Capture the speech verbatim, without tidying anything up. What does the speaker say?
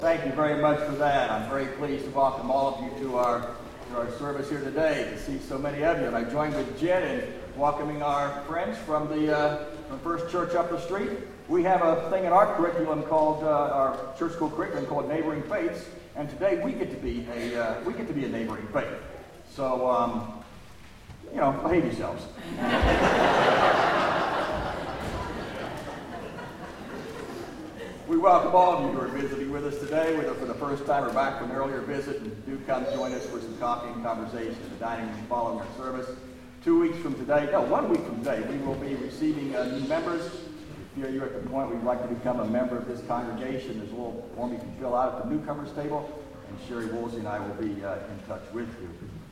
Thank you very much for that. I'm very pleased to welcome all of you to our, to our service here today, to see so many of you. And I join with Jen in welcoming our friends from the uh, from First Church up the street. We have a thing in our curriculum called, uh, our church school curriculum called Neighboring Faiths, and today we get to be a, uh, we get to be a neighboring faith. So, um, you know, behave yourselves. We welcome all of you who are visiting with us today, whether for the first time or back from an earlier visit, and do come join us for some coffee and conversation in the dining room following our service. Two weeks from today, no, one week from today, we will be receiving uh, new members. If you're at the point where you'd like to become a member of this congregation, there's a little form you can fill out at the newcomers table, and Sherry Woolsey and I will be uh, in touch with you.